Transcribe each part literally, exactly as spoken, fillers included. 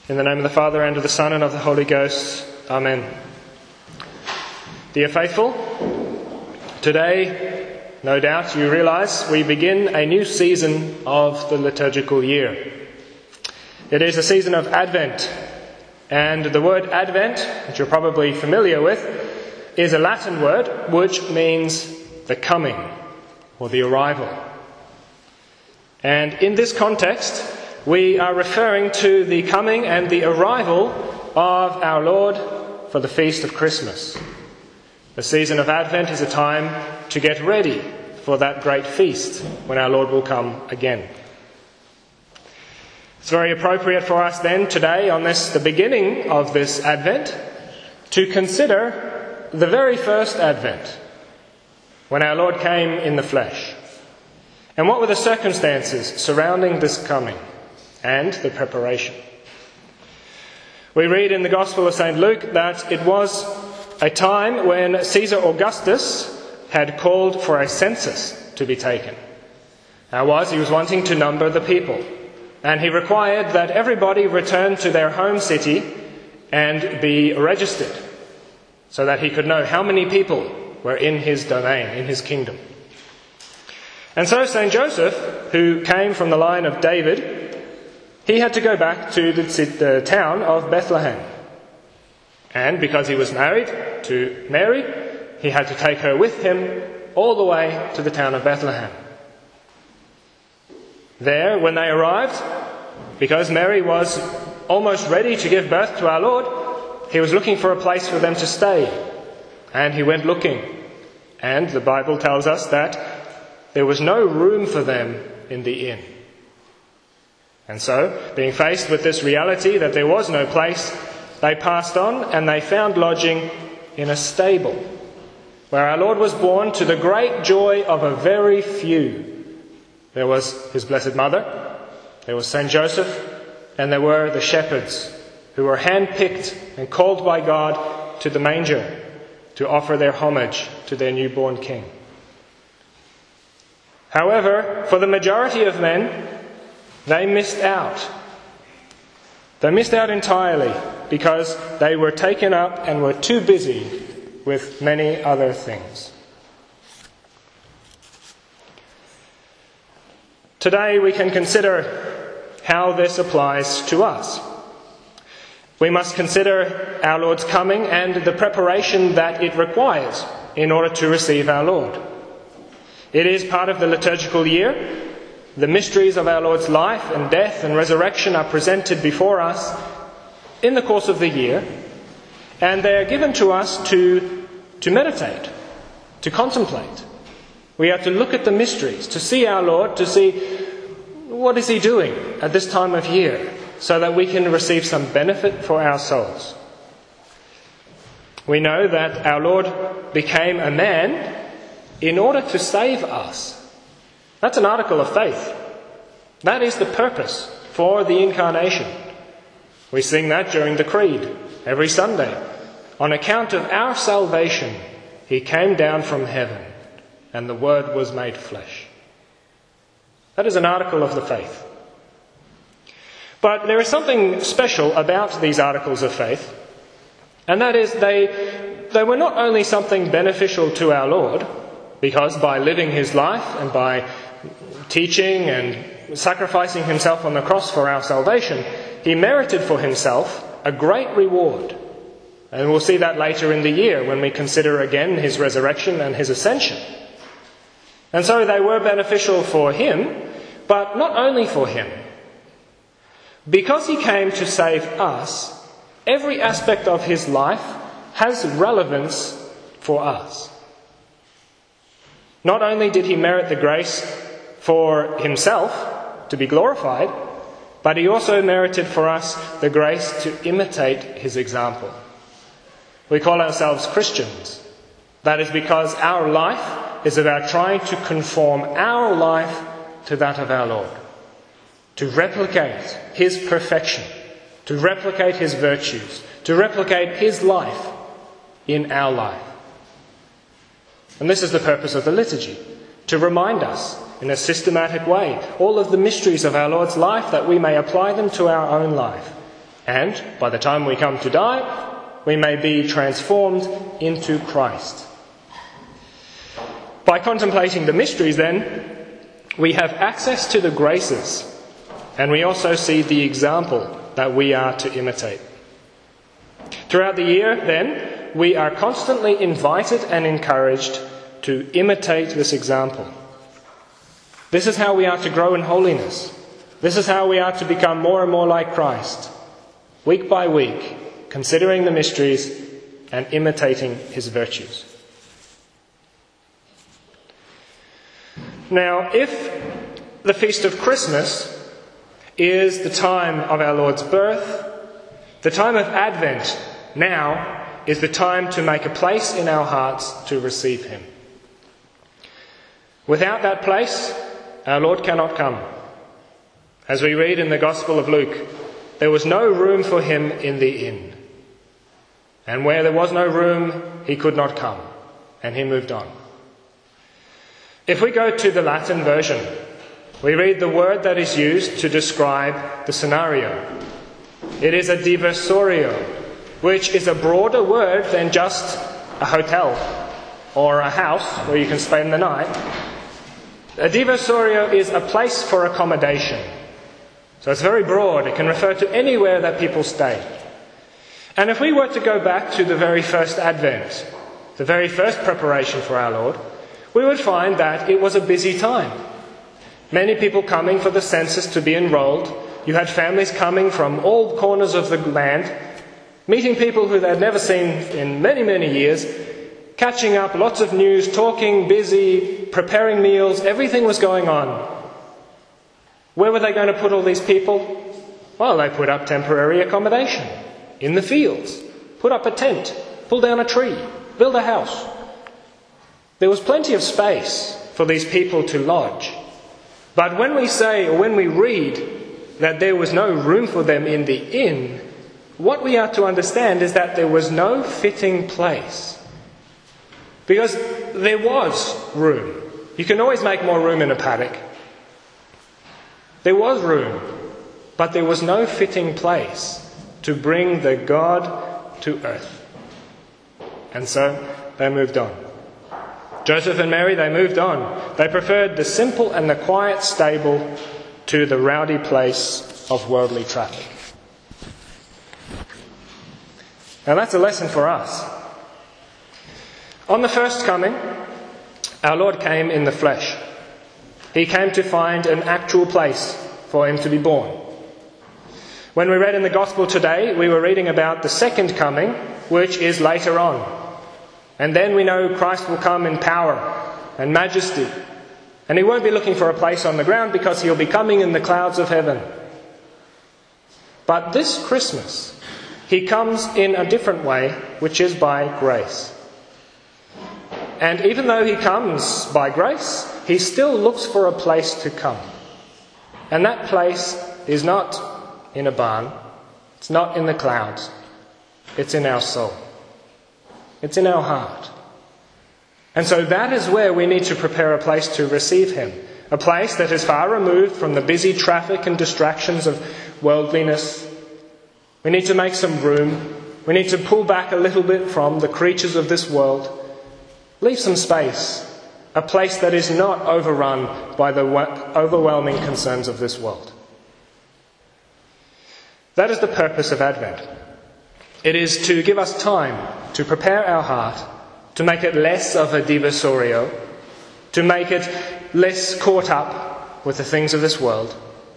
In the name of the Father, and of the Son, and of the Holy Ghost. Amen. Dear faithful, today, no doubt you realise, we begin a new season of the liturgical year. It is a season of Advent, and the word Advent, which you're probably familiar with, is a Latin word which means the coming or the arrival. And in this context, we are referring to the coming and the arrival of our Lord for the feast of Christmas. The season of Advent is a time to get ready for that great feast when our Lord will come again. It's very appropriate for us then today, on this, the beginning of this Advent, to consider the very first Advent, when our Lord came in the flesh. And what were the circumstances surrounding this coming and the preparation? We read in the Gospel of Saint Luke that it was a time when Caesar Augustus had called for a census to be taken. How was he was wanting to number the people, and he required that everybody return to their home city and be registered, so that he could know how many people were in his domain, in his kingdom. And so Saint Joseph, who came from the line of David, he had to go back to the, the town of Bethlehem. And because he was married to Mary, he had to take her with him all the way to the town of Bethlehem. There, when they arrived, because Mary was almost ready to give birth to our Lord, he was looking for a place for them to stay. And he went looking. And the Bible tells us that there was no room for them in the inn. And so, being faced with this reality that there was no place, they passed on and they found lodging in a stable, where our Lord was born to the great joy of a very few. There was his Blessed Mother, there was Saint Joseph, and there were the shepherds, who were hand-picked and called by God to the manger to offer their homage to their newborn King. However, for the majority of men, they missed out. They missed out entirely because they were taken up and were too busy with many other things. Today we can consider how this applies to us. We must consider our Lord's coming and the preparation that it requires in order to receive our Lord. It is part of the liturgical year. The mysteries of our Lord's life and death and resurrection are presented before us in the course of the year, and they are given to us to, to meditate, to contemplate. We have to look at the mysteries, to see our Lord, to see what is he doing at this time of year, so that we can receive some benefit for our souls. We know that our Lord became a man in order to save us. That's an article of faith. That is the purpose for the incarnation. We sing that during the Creed every Sunday. On account of our salvation, he came down from heaven, and the Word was made flesh. That is an article of the faith. But there is something special about these articles of faith, and that is they, they were not only something beneficial to our Lord, because by living his life and by teaching and sacrificing himself on the cross for our salvation, he merited for himself a great reward. And we'll see that later in the year when we consider again his resurrection and his ascension. And so they were beneficial for him, but not only for him. Because he came to save us, every aspect of his life has relevance for us. Not only did he merit the grace for himself to be glorified, but he also merited for us the grace to imitate his example. We call ourselves Christians. That is because our life is about trying to conform our life to that of our Lord, to replicate his perfection, to replicate his virtues, to replicate his life in our life. And this is the purpose of the liturgy, to remind us in a systematic way all of the mysteries of our Lord's life, that we may apply them to our own life And by the time we come to die, we may be transformed into Christ. By contemplating the mysteries, then, we have access to the graces, and we also see the example that we are to imitate. Throughout the year, then, we are constantly invited and encouraged to imitate this example. This is how we are to grow in holiness. This is how we are to become more and more like Christ, week by week, considering the mysteries and imitating his virtues. Now, if the feast of Christmas is the time of our Lord's birth, the time of Advent now is the time to make a place in our hearts to receive him. Without that place, our Lord cannot come. As we read in the Gospel of Luke, there was no room for him in the inn. And where there was no room, he could not come. And he moved on. If we go to the Latin version, we read the word that is used to describe the scenario. It is a diversorio, which is a broader word than just a hotel or a house where you can spend the night. A diversorio is a place for accommodation. So it's very broad. It can refer to anywhere that people stay. And if we were to go back to the very first Advent, the very first preparation for our Lord, we would find that it was a busy time. Many people coming for the census to be enrolled. You had families coming from all corners of the land, meeting people who they had never seen in many, many years, catching up, lots of news, talking, busy, preparing meals. Everything was going on. Where were they going to put all these people? Well, they put up temporary accommodation in the fields, put up a tent, pull down a tree, build a house. There was plenty of space for these people to lodge. But when we say, or when we read, that there was no room for them in the inn, what we are to understand is that there was no fitting place. Because there was room. You can always make more room in a paddock. There was room, but there was no fitting place to bring the God to earth. And so they moved on. Joseph and Mary, they moved on. They preferred the simple and the quiet stable to the rowdy place of worldly traffic. Now that's a lesson for us. On the first coming, our Lord came in the flesh. He came to find an actual place for him to be born. When we read in the Gospel today, we were reading about the second coming, which is later on. And then we know Christ will come in power and majesty. And he won't be looking for a place on the ground because he'll be coming in the clouds of heaven. But this Christmas, he comes in a different way, which is by grace. And even though he comes by grace, he still looks for a place to come. And that place is not in a barn. It's not in the clouds. It's in our soul. It's in our heart. And so that is where we need to prepare a place to receive him. A place that is far removed from the busy traffic and distractions of worldliness. We need to make some room. We need to pull back a little bit from the creatures of this world. Leave some space. A place that is not overrun by the overwhelming concerns of this world. That is the purpose of Advent. It is to give us time to prepare our heart, to make it less of a diversorio, to make it less caught up with the things of this world.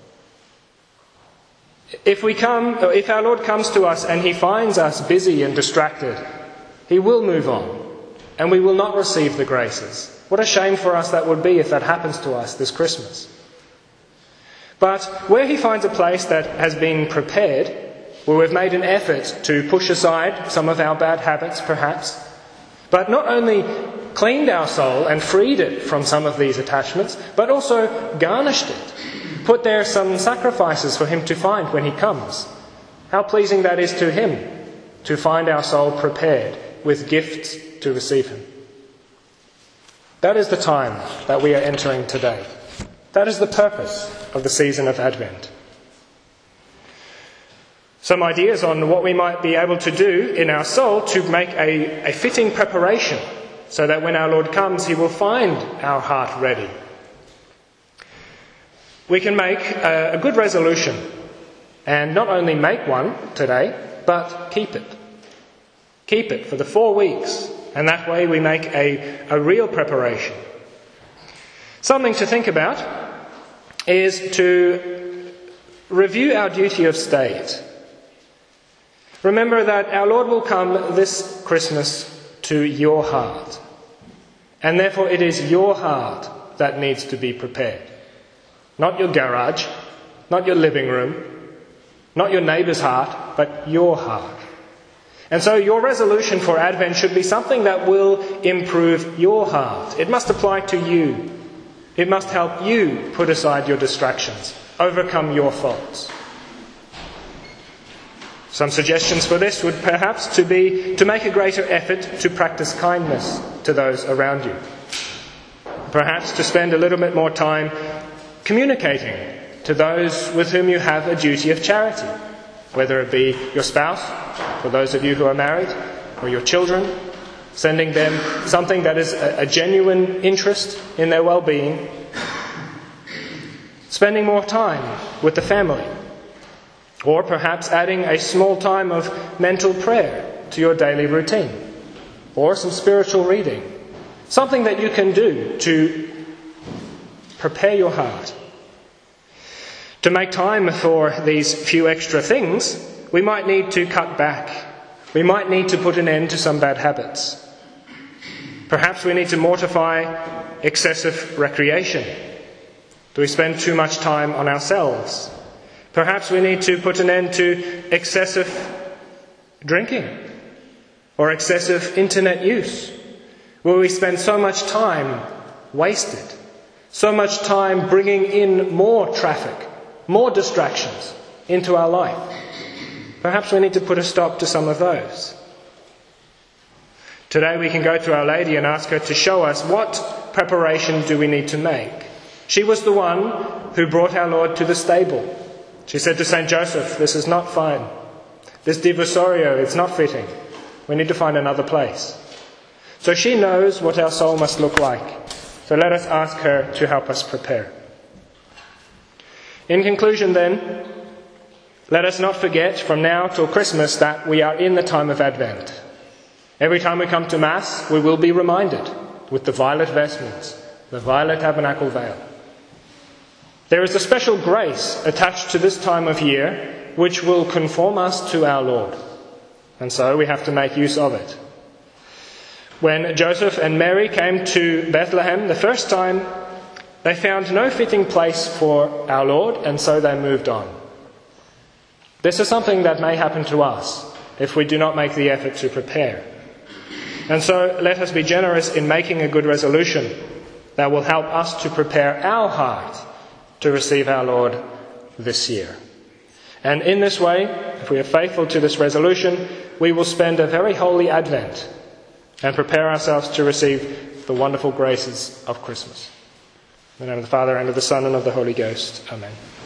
If we come, or if our Lord comes to us and he finds us busy and distracted, he will move on, and we will not receive the graces. What a shame for us that would be if that happens to us this Christmas. But where he finds a place that has been prepared, where we've made an effort to push aside some of our bad habits perhaps, but not only cleaned our soul and freed it from some of these attachments, but also garnished it, put there some sacrifices for him to find when he comes. How pleasing that is to him, to find our soul prepared with gifts to receive him. That is the time that we are entering today. That is the purpose of the season of Advent. some ideas on what we might be able to do in our soul to make a, a fitting preparation so that when our Lord comes, he will find our heart ready. We can make a, a good resolution, and not only make one today, but keep it. Keep it for the four weeks, and that way we make a, a real preparation. Something to think about is to review our duty of state. Remember that our Lord will come this Christmas to your heart, and therefore it is your heart that needs to be prepared. Not your garage, not your living room, not your neighbour's heart, but your heart. And so your resolution for Advent should be something that will improve your heart. It must apply to you. It must help you put aside your distractions, overcome your faults. Some suggestions for this would perhaps to be to make a greater effort to practice kindness to those around you. Perhaps to spend a little bit more time communicating to those with whom you have a duty of charity, whether it be your spouse, for those of you who are married, or your children, sending them something that is a, a genuine interest in their well-being. Spending more time with the family. Or perhaps adding a small time of mental prayer to your daily routine. Or some spiritual reading. Something that you can do to prepare your heart. To make time for these few extra things, we might need to cut back. We might need to put an end to some bad habits. Perhaps we need to mortify excessive recreation. Do we spend too much time on ourselves? Perhaps we need to put an end to excessive drinking or excessive internet use, where we spend so much time wasted, so much time bringing in more traffic, more distractions into our life. Perhaps we need to put a stop to some of those. Today we can go to Our Lady and ask her to show us what preparation do we need to make. She was the one who brought our Lord to the stable. She said to Saint Joseph, "This is not fine. This divisorio, it's not fitting. We need to find another place." So she knows what our soul must look like. So let us ask her to help us prepare. In conclusion then, let us not forget from now till Christmas that we are in the time of Advent. Every time we come to Mass, we will be reminded with the violet vestments, the violet tabernacle veil. There is a special grace attached to this time of year which will conform us to our Lord. And so we have to make use of it. When Joseph and Mary came to Bethlehem the first time, they found no fitting place for our Lord, and so they moved on. This is something that may happen to us if we do not make the effort to prepare. And so let us be generous in making a good resolution that will help us to prepare our heart to receive our Lord this year. And in this way, if we are faithful to this resolution, we will spend a very holy Advent and prepare ourselves to receive the wonderful graces of Christmas. In the name of the Father, and of the Son, and of the Holy Ghost. Amen.